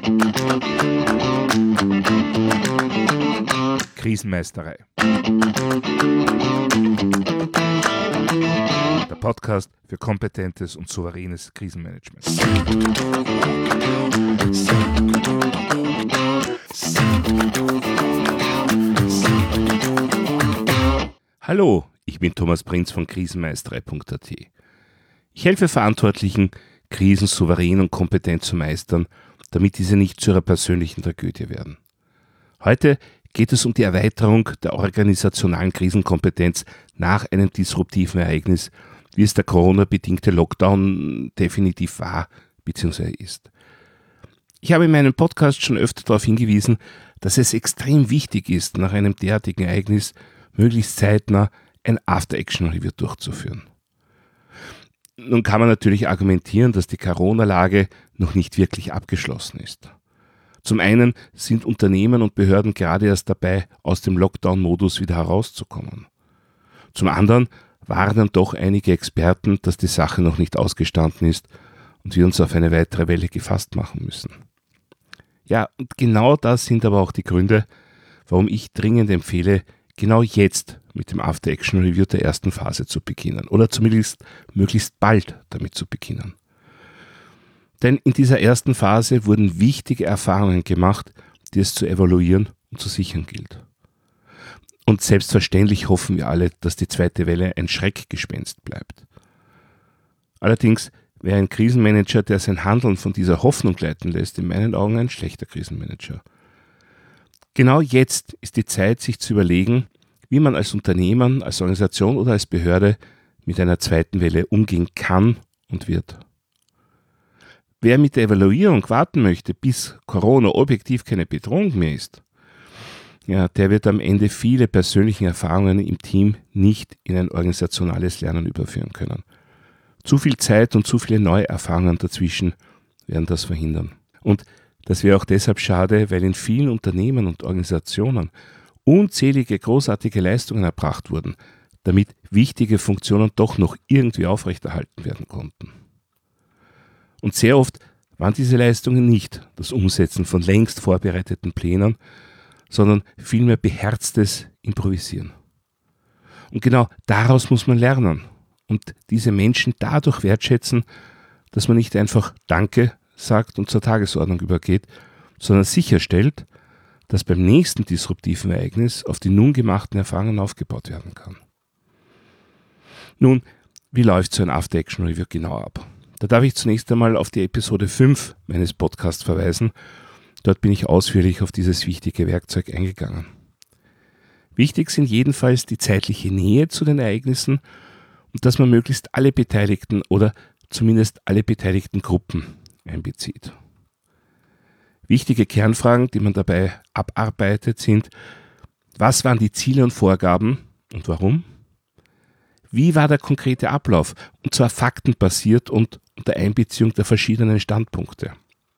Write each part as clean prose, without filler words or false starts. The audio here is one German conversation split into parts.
Krisenmeisterei. Der Podcast für kompetentes und souveränes Krisenmanagement. Hallo, ich bin Thomas Prinz von krisenmeisterei.at. Ich helfe Verantwortlichen, Krisen souverän und kompetent zu meistern, damit diese nicht zu ihrer persönlichen Tragödie werden. Heute geht es um die Erweiterung der organisationalen Krisenkompetenz nach einem disruptiven Ereignis, wie es der Corona-bedingte Lockdown definitiv war bzw. ist. Ich habe in meinem Podcast schon öfter darauf hingewiesen, dass es extrem wichtig ist, nach einem derartigen Ereignis möglichst zeitnah ein After-Action-Review durchzuführen. Nun kann man natürlich argumentieren, dass die Corona-Lage noch nicht wirklich abgeschlossen ist. Zum einen sind Unternehmen und Behörden gerade erst dabei, aus dem Lockdown-Modus wieder herauszukommen. Zum anderen warnen doch einige Experten, dass die Sache noch nicht ausgestanden ist und wir uns auf eine weitere Welle gefasst machen müssen. Ja, und genau das sind aber auch die Gründe, warum ich dringend empfehle, genau jetzt mit dem After-Action-Review der ersten Phase zu beginnen oder zumindest möglichst bald damit zu beginnen. Denn in dieser ersten Phase wurden wichtige Erfahrungen gemacht, die es zu evaluieren und zu sichern gilt. Und selbstverständlich hoffen wir alle, dass die zweite Welle ein Schreckgespenst bleibt. Allerdings wäre ein Krisenmanager, der sein Handeln von dieser Hoffnung leiten lässt, in meinen Augen ein schlechter Krisenmanager. Genau jetzt ist die Zeit, sich zu überlegen, wie man als Unternehmen, als Organisation oder als Behörde mit einer zweiten Welle umgehen kann und wird. Wer mit der Evaluierung warten möchte, bis Corona objektiv keine Bedrohung mehr ist, ja, der wird am Ende viele persönliche Erfahrungen im Team nicht in ein organisationales Lernen überführen können. Zu viel Zeit und zu viele neue Erfahrungen dazwischen werden das verhindern. Und das wäre auch deshalb schade, weil in vielen Unternehmen und Organisationen unzählige großartige Leistungen erbracht wurden, damit wichtige Funktionen doch noch irgendwie aufrechterhalten werden konnten. Und sehr oft waren diese Leistungen nicht das Umsetzen von längst vorbereiteten Plänen, sondern vielmehr beherztes Improvisieren. Und genau daraus muss man lernen und diese Menschen dadurch wertschätzen, dass man nicht einfach Danke sagt und zur Tagesordnung übergeht, sondern sicherstellt, dass beim nächsten disruptiven Ereignis auf die nun gemachten Erfahrungen aufgebaut werden kann. Nun, wie läuft so ein After-Action-Review genau ab? Da darf ich zunächst einmal auf die Episode 5 meines Podcasts verweisen. Dort bin ich ausführlich auf dieses wichtige Werkzeug eingegangen. Wichtig sind jedenfalls die zeitliche Nähe zu den Ereignissen und dass man möglichst alle Beteiligten oder zumindest alle beteiligten Gruppen einbezieht. Wichtige Kernfragen, die man dabei abarbeitet, sind: Was waren die Ziele und Vorgaben und warum? Wie war der konkrete Ablauf? Und zwar faktenbasiert und unter Einbeziehung der verschiedenen Standpunkte.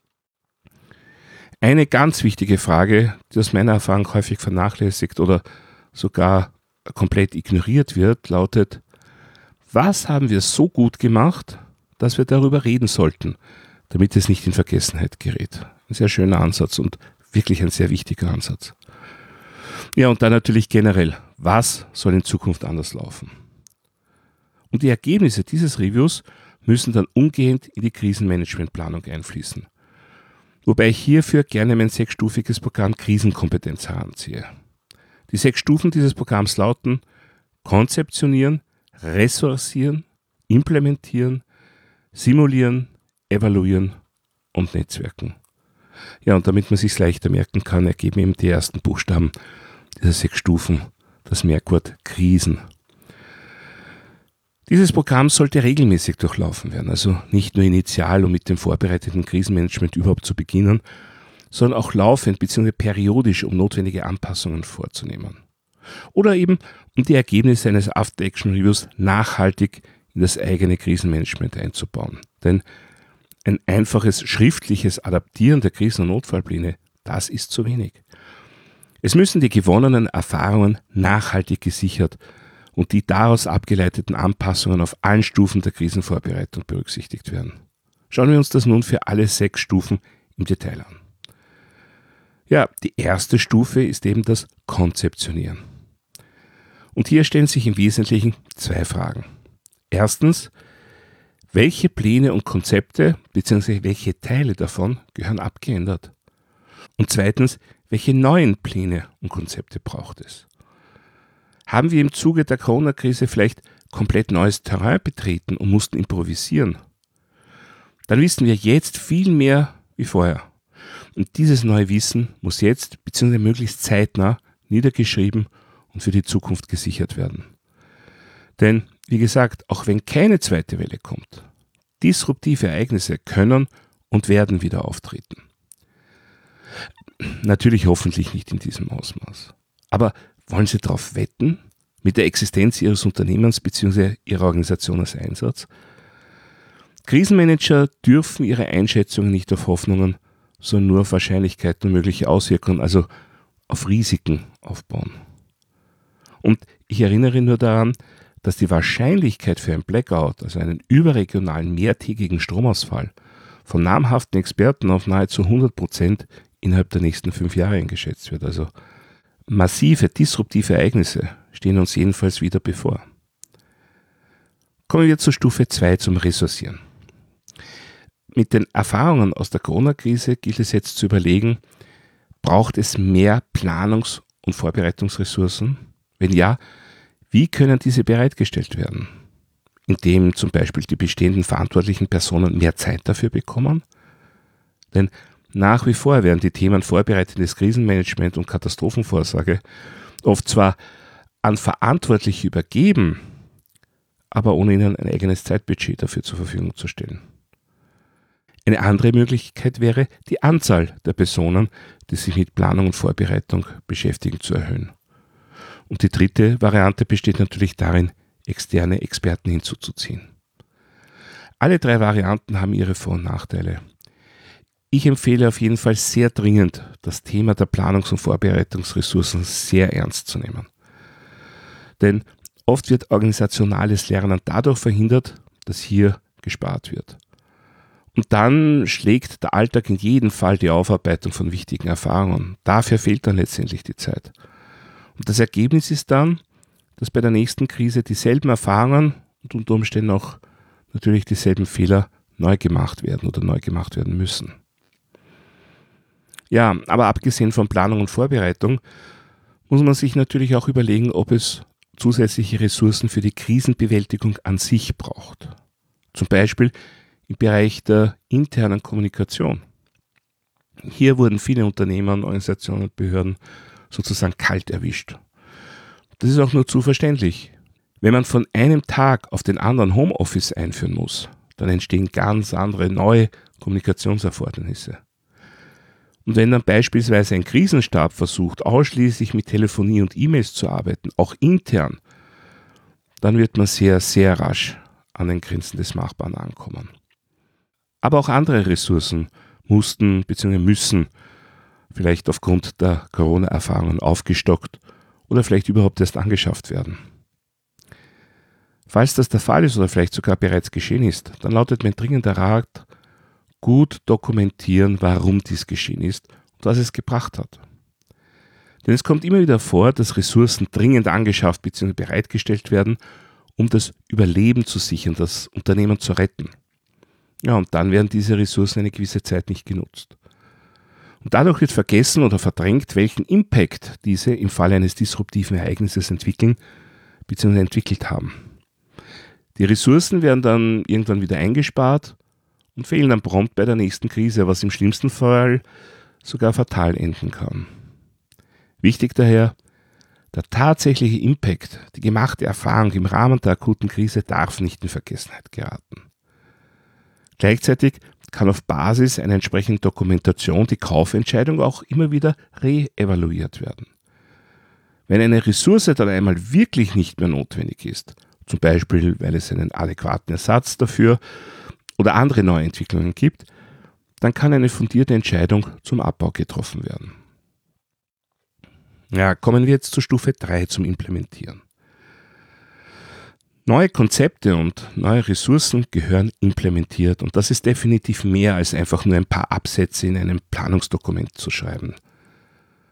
Eine ganz wichtige Frage, die aus meiner Erfahrung häufig vernachlässigt oder sogar komplett ignoriert wird, lautet: Was haben wir so gut gemacht, dass wir darüber reden sollten, damit es nicht in Vergessenheit gerät? Ein sehr schöner Ansatz und wirklich ein sehr wichtiger Ansatz. Ja, und dann natürlich generell: Was soll in Zukunft anders laufen? Und die Ergebnisse dieses Reviews müssen dann umgehend in die Krisenmanagementplanung einfließen. Wobei ich hierfür gerne mein 6-stufiges Programm Krisenkompetenz heranziehe. Die 6 Stufen dieses Programms lauten: Konzeptionieren, ressourcieren, implementieren, simulieren, evaluieren und netzwerken. Ja, und damit man es sich leichter merken kann, ergeben eben die ersten Buchstaben dieser 6 Stufen das Merkwort Krisen. Dieses Programm sollte regelmäßig durchlaufen werden, also nicht nur initial, um mit dem vorbereiteten Krisenmanagement überhaupt zu beginnen, sondern auch laufend bzw. periodisch, um notwendige Anpassungen vorzunehmen. Oder eben, um die Ergebnisse eines After-Action-Reviews nachhaltig in das eigene Krisenmanagement einzubauen. Denn ein einfaches schriftliches Adaptieren der Krisen- und Notfallpläne, das ist zu wenig. Es müssen die gewonnenen Erfahrungen nachhaltig gesichert und die daraus abgeleiteten Anpassungen auf allen Stufen der Krisenvorbereitung berücksichtigt werden. Schauen wir uns das nun für alle 6 Stufen im Detail an. Ja, die erste Stufe ist eben das Konzeptionieren. Und hier stellen sich im Wesentlichen zwei Fragen. Erstens, welche Pläne und Konzepte bzw. welche Teile davon gehören abgeändert? Und zweitens, welche neuen Pläne und Konzepte braucht es? Haben wir im Zuge der Corona-Krise vielleicht komplett neues Terrain betreten und mussten improvisieren? Dann wissen wir jetzt viel mehr wie vorher. Und dieses neue Wissen muss jetzt bzw. möglichst zeitnah niedergeschrieben und für die Zukunft gesichert werden. Denn, wie gesagt, auch wenn keine zweite Welle kommt, disruptive Ereignisse können und werden wieder auftreten. Natürlich hoffentlich nicht in diesem Ausmaß. Aber wollen Sie darauf wetten, mit der Existenz Ihres Unternehmens bzw. Ihrer Organisation als Einsatz? Krisenmanager dürfen ihre Einschätzungen nicht auf Hoffnungen, sondern nur auf Wahrscheinlichkeiten und mögliche Auswirkungen, also auf Risiken aufbauen. Und ich erinnere nur daran, dass die Wahrscheinlichkeit für ein Blackout, also einen überregionalen mehrtägigen Stromausfall, von namhaften Experten auf nahezu 100% innerhalb der nächsten 5 Jahre eingeschätzt wird. Also massive, disruptive Ereignisse stehen uns jedenfalls wieder bevor. Kommen wir zur Stufe 2 zum Ressourcieren. Mit den Erfahrungen aus der Corona-Krise gilt es jetzt zu überlegen, braucht es mehr Planungs- und Vorbereitungsressourcen? Wenn ja, wie können diese bereitgestellt werden? Indem zum Beispiel die bestehenden verantwortlichen Personen mehr Zeit dafür bekommen? Denn nach wie vor werden die Themen vorbereitendes Krisenmanagement und Katastrophenvorsorge oft zwar an Verantwortliche übergeben, aber ohne ihnen ein eigenes Zeitbudget dafür zur Verfügung zu stellen. Eine andere Möglichkeit wäre, die Anzahl der Personen, die sich mit Planung und Vorbereitung beschäftigen, zu erhöhen. Und die dritte Variante besteht natürlich darin, externe Experten hinzuzuziehen. Alle 3 Varianten haben ihre Vor- und Nachteile. Ich empfehle auf jeden Fall sehr dringend, das Thema der Planungs- und Vorbereitungsressourcen sehr ernst zu nehmen. Denn oft wird organisationales Lernen dadurch verhindert, dass hier gespart wird. Und dann schlägt der Alltag in jedem Fall die Aufarbeitung von wichtigen Erfahrungen. Dafür fehlt dann letztendlich die Zeit. Und das Ergebnis ist dann, dass bei der nächsten Krise dieselben Erfahrungen und unter Umständen auch natürlich dieselben Fehler neu gemacht werden oder neu gemacht werden müssen. Ja, aber abgesehen von Planung und Vorbereitung muss man sich natürlich auch überlegen, ob es zusätzliche Ressourcen für die Krisenbewältigung an sich braucht. Zum Beispiel im Bereich der internen Kommunikation. Hier wurden viele Unternehmen, Organisationen und Behörden sozusagen kalt erwischt. Das ist auch nur zu verständlich. Wenn man von einem Tag auf den anderen Homeoffice einführen muss, dann entstehen ganz andere neue Kommunikationserfordernisse. Und wenn dann beispielsweise ein Krisenstab versucht, ausschließlich mit Telefonie und E-Mails zu arbeiten, auch intern, dann wird man sehr, sehr rasch an den Grenzen des Machbaren ankommen. Aber auch andere Ressourcen mussten bzw. müssen vielleicht aufgrund der Corona-Erfahrungen aufgestockt oder vielleicht überhaupt erst angeschafft werden. Falls das der Fall ist oder vielleicht sogar bereits geschehen ist, dann lautet mein dringender Rat, gut dokumentieren, warum dies geschehen ist und was es gebracht hat. Denn es kommt immer wieder vor, dass Ressourcen dringend angeschafft bzw. bereitgestellt werden, um das Überleben zu sichern, das Unternehmen zu retten. Ja, und dann werden diese Ressourcen eine gewisse Zeit nicht genutzt. Und dadurch wird vergessen oder verdrängt, welchen Impact diese im Falle eines disruptiven Ereignisses entwickeln bzw. entwickelt haben. Die Ressourcen werden dann irgendwann wieder eingespart und fehlen dann prompt bei der nächsten Krise, was im schlimmsten Fall sogar fatal enden kann. Wichtig daher, der tatsächliche Impact, die gemachte Erfahrung im Rahmen der akuten Krise darf nicht in Vergessenheit geraten. Gleichzeitig kann auf Basis einer entsprechenden Dokumentation die Kaufentscheidung auch immer wieder reevaluiert werden. Wenn eine Ressource dann einmal wirklich nicht mehr notwendig ist, zum Beispiel weil es einen adäquaten Ersatz dafür oder andere Neuentwicklungen gibt, dann kann eine fundierte Entscheidung zum Abbau getroffen werden. Ja, kommen wir jetzt zur Stufe 3 zum Implementieren. Neue Konzepte und neue Ressourcen gehören implementiert und das ist definitiv mehr als einfach nur ein paar Absätze in einem Planungsdokument zu schreiben.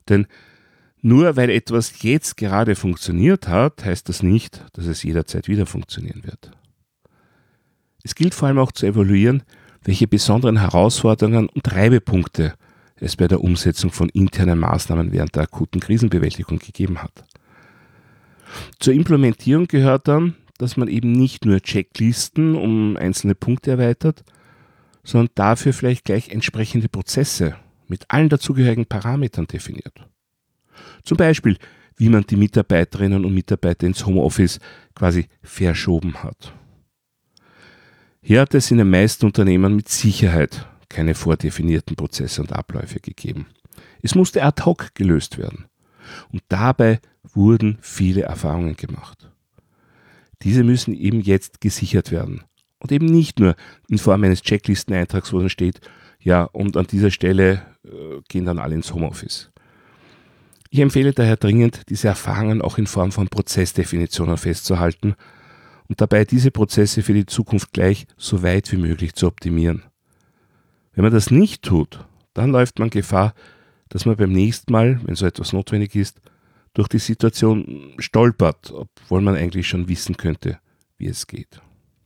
Denn nur weil etwas jetzt gerade funktioniert hat, heißt das nicht, dass es jederzeit wieder funktionieren wird. Es gilt vor allem auch zu evaluieren, welche besonderen Herausforderungen und Reibepunkte es bei der Umsetzung von internen Maßnahmen während der akuten Krisenbewältigung gegeben hat. Zur Implementierung gehört dann, dass man eben nicht nur Checklisten um einzelne Punkte erweitert, sondern dafür vielleicht gleich entsprechende Prozesse mit allen dazugehörigen Parametern definiert. Zum Beispiel, wie man die Mitarbeiterinnen und Mitarbeiter ins Homeoffice quasi verschoben hat. Hier hat es in den meisten Unternehmen mit Sicherheit keine vordefinierten Prozesse und Abläufe gegeben. Es musste ad hoc gelöst werden. Und dabei wurden viele Erfahrungen gemacht. Diese müssen eben jetzt gesichert werden. Und eben nicht nur in Form eines Checklisteneintrags, wo dann steht, ja, und an dieser Stelle gehen dann alle ins Homeoffice. Ich empfehle daher dringend, diese Erfahrungen auch in Form von Prozessdefinitionen festzuhalten und dabei diese Prozesse für die Zukunft gleich so weit wie möglich zu optimieren. Wenn man das nicht tut, dann läuft man Gefahr, dass man beim nächsten Mal, wenn so etwas notwendig ist, durch die Situation stolpert, obwohl man eigentlich schon wissen könnte, wie es geht.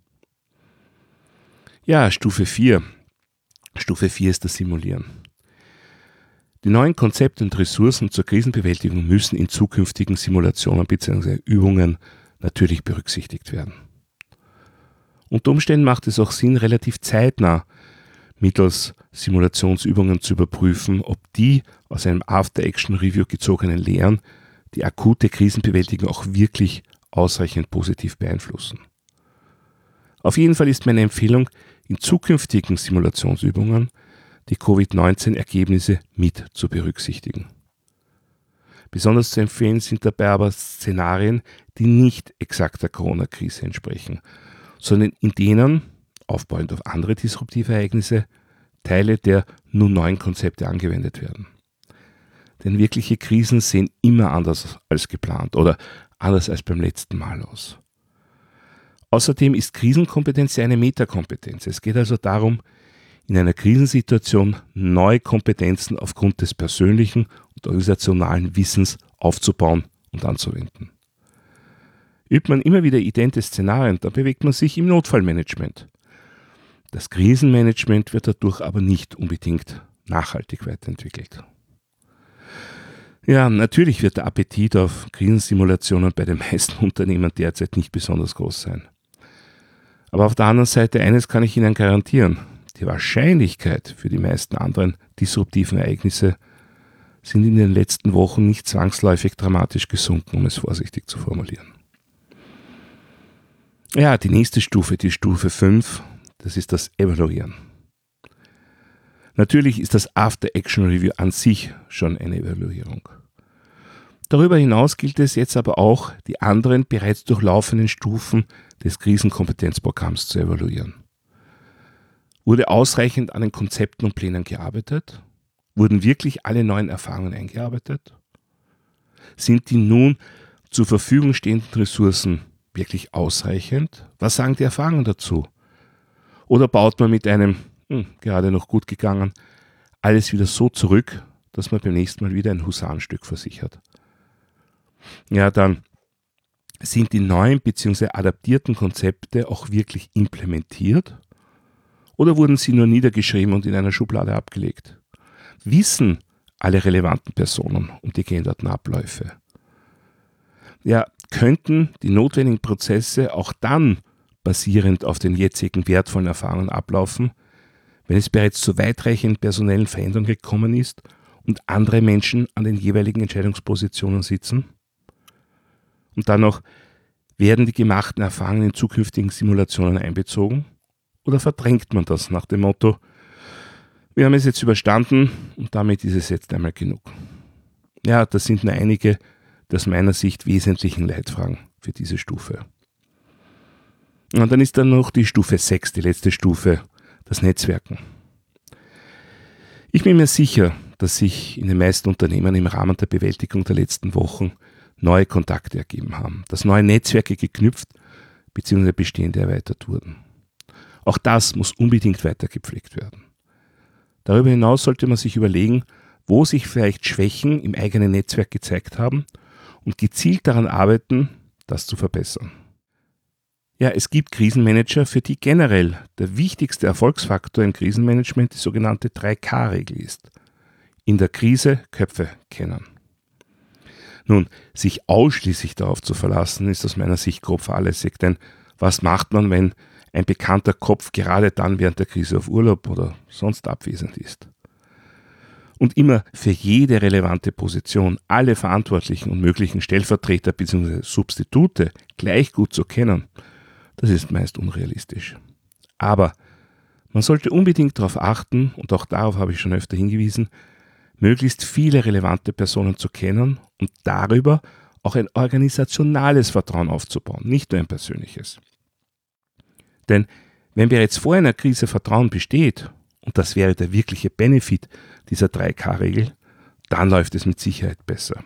Ja, Stufe 4. Stufe 4 ist das Simulieren. Die neuen Konzepte und Ressourcen zur Krisenbewältigung müssen in zukünftigen Simulationen bzw. Übungen natürlich berücksichtigt werden. Unter Umständen macht es auch Sinn, relativ zeitnah mittels Simulationsübungen zu überprüfen, ob die aus einem After-Action-Review gezogenen Lehren die akute Krisenbewältigung auch wirklich ausreichend positiv beeinflussen. Auf jeden Fall ist meine Empfehlung, in zukünftigen Simulationsübungen die Covid-19-Ergebnisse mit zu berücksichtigen. Besonders zu empfehlen sind dabei aber Szenarien, die nicht exakt der Corona-Krise entsprechen, sondern in denen, aufbauend auf andere disruptive Ereignisse, Teile der nun neuen Konzepte angewendet werden. Denn wirkliche Krisen sehen immer anders als geplant oder anders als beim letzten Mal aus. Außerdem ist Krisenkompetenz ja eine Metakompetenz. Es geht also darum, in einer Krisensituation neue Kompetenzen aufgrund des persönlichen und organisationalen Wissens aufzubauen und anzuwenden. Übt man immer wieder idente Szenarien, dann bewegt man sich im Notfallmanagement. Das Krisenmanagement wird dadurch aber nicht unbedingt nachhaltig weiterentwickelt. Ja, natürlich wird der Appetit auf Krisensimulationen bei den meisten Unternehmen derzeit nicht besonders groß sein. Aber auf der anderen Seite, eines kann ich Ihnen garantieren: Die Wahrscheinlichkeit für die meisten anderen disruptiven Ereignisse sind in den letzten Wochen nicht zwangsläufig dramatisch gesunken, um es vorsichtig zu formulieren. Ja, die nächste Stufe, die Stufe 5, das ist das Evaluieren. Natürlich ist das After-Action-Review an sich schon eine Evaluierung. Darüber hinaus gilt es jetzt aber auch, die anderen bereits durchlaufenden Stufen des Krisenkompetenzprogramms zu evaluieren. Wurde ausreichend an den Konzepten und Plänen gearbeitet? Wurden wirklich alle neuen Erfahrungen eingearbeitet? Sind die nun zur Verfügung stehenden Ressourcen wirklich ausreichend? Was sagen die Erfahrungen dazu? Oder baut man mit einem, gerade noch gut gegangen, alles wieder so zurück, dass man beim nächsten Mal wieder ein Husarenstück vor sich hat? Ja, dann sind die neuen bzw. adaptierten Konzepte auch wirklich implementiert? Oder wurden sie nur niedergeschrieben und in einer Schublade abgelegt? Wissen alle relevanten Personen um die geänderten Abläufe? Ja, könnten die notwendigen Prozesse auch dann basierend auf den jetzigen wertvollen Erfahrungen ablaufen, wenn es bereits zu weitreichenden personellen Veränderungen gekommen ist und andere Menschen an den jeweiligen Entscheidungspositionen sitzen? Und dann noch, werden die gemachten Erfahrungen in zukünftigen Simulationen einbezogen? Oder verdrängt man das nach dem Motto, wir haben es jetzt überstanden und damit ist es jetzt einmal genug? Ja, das sind nur einige der aus meiner Sicht wesentlichen Leitfragen für diese Stufe. Und dann ist dann noch die Stufe 6, die letzte Stufe, das Netzwerken. Ich bin mir sicher, dass sich in den meisten Unternehmen im Rahmen der Bewältigung der letzten Wochen neue Kontakte ergeben haben, dass neue Netzwerke geknüpft bzw. bestehende erweitert wurden. Auch das muss unbedingt weiter gepflegt werden. Darüber hinaus sollte man sich überlegen, wo sich vielleicht Schwächen im eigenen Netzwerk gezeigt haben und gezielt daran arbeiten, das zu verbessern. Ja, es gibt Krisenmanager, für die generell der wichtigste Erfolgsfaktor im Krisenmanagement die sogenannte 3K-Regel ist. In der Krise Köpfe kennen. Nun, sich ausschließlich darauf zu verlassen, ist aus meiner Sicht grob fahrlässig, denn was macht man, wenn ein bekannter Kopf gerade dann während der Krise auf Urlaub oder sonst abwesend ist? Und immer für jede relevante Position alle verantwortlichen und möglichen Stellvertreter bzw. Substitute gleich gut zu kennen, das ist meist unrealistisch. Aber man sollte unbedingt darauf achten, und auch darauf habe ich schon öfter hingewiesen, möglichst viele relevante Personen zu kennen und darüber auch ein organisationales Vertrauen aufzubauen, nicht nur ein persönliches. Denn wenn bereits vor einer Krise Vertrauen besteht, und das wäre der wirkliche Benefit dieser 3K-Regel, dann läuft es mit Sicherheit besser.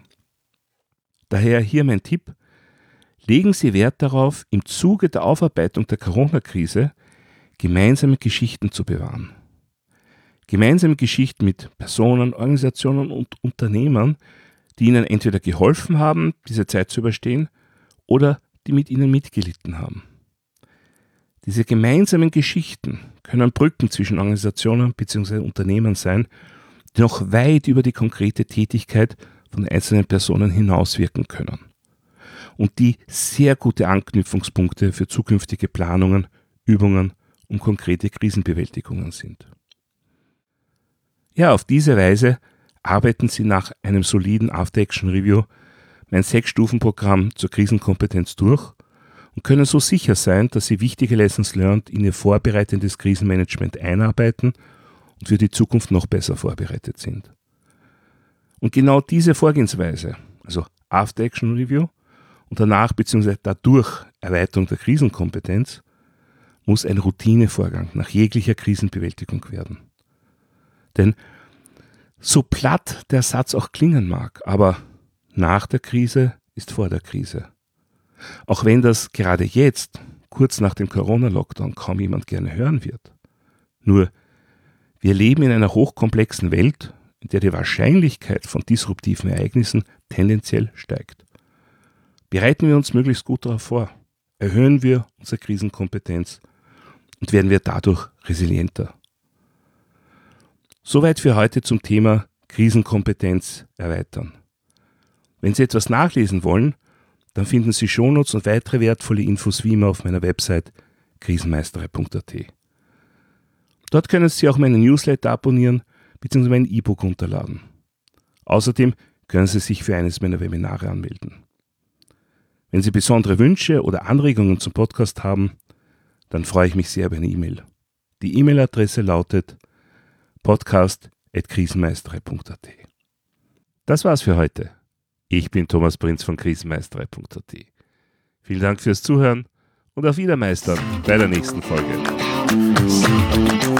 Daher hier mein Tipp: Legen Sie Wert darauf, im Zuge der Aufarbeitung der Corona-Krise gemeinsame Geschichten zu bewahren. Gemeinsame Geschichten mit Personen, Organisationen und Unternehmern, die Ihnen entweder geholfen haben, diese Zeit zu überstehen, oder die mit Ihnen mitgelitten haben. Diese gemeinsamen Geschichten können Brücken zwischen Organisationen bzw. Unternehmen sein, die noch weit über die konkrete Tätigkeit von einzelnen Personen hinauswirken können und die sehr gute Anknüpfungspunkte für zukünftige Planungen, Übungen und konkrete Krisenbewältigungen sind. Ja, auf diese Weise arbeiten Sie nach einem soliden After-Action-Review mein 6-Stufen-Programm zur Krisenkompetenz durch und können so sicher sein, dass Sie wichtige Lessons learned in Ihr vorbereitendes Krisenmanagement einarbeiten und für die Zukunft noch besser vorbereitet sind. Und genau diese Vorgehensweise, also After-Action-Review und danach bzw. dadurch Erweiterung der Krisenkompetenz, muss ein Routinevorgang nach jeglicher Krisenbewältigung werden. Denn so platt der Satz auch klingen mag, aber nach der Krise ist vor der Krise. Auch wenn das gerade jetzt, kurz nach dem Corona-Lockdown, kaum jemand gerne hören wird. Nur, wir leben in einer hochkomplexen Welt, in der die Wahrscheinlichkeit von disruptiven Ereignissen tendenziell steigt. Bereiten wir uns möglichst gut darauf vor, erhöhen wir unsere Krisenkompetenz und werden wir dadurch resilienter. Soweit für heute zum Thema Krisenkompetenz erweitern. Wenn Sie etwas nachlesen wollen, dann finden Sie Shownotes und weitere wertvolle Infos wie immer auf meiner Website krisenmeisterei.at. Dort können Sie auch meinen Newsletter abonnieren bzw. mein E-Book runterladen. Außerdem können Sie sich für eines meiner Webinare anmelden. Wenn Sie besondere Wünsche oder Anregungen zum Podcast haben, dann freue ich mich sehr über eine E-Mail. Die E-Mail-Adresse lautet podcast@krisenmeisterei.at. Das war's für heute. Ich bin Thomas Prinz von krisenmeisterei.at. Vielen Dank fürs Zuhören und auf Wiedermeistern bei der nächsten Folge.